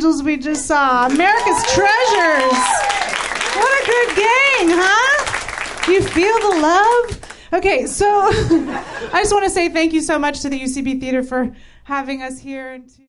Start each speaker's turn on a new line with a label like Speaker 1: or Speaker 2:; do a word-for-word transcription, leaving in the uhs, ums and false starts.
Speaker 1: angels we just saw. America's treasures. What a good gang, huh? You feel the love? Okay, so I just want to say thank you so much to the U C B Theater for having us here. And to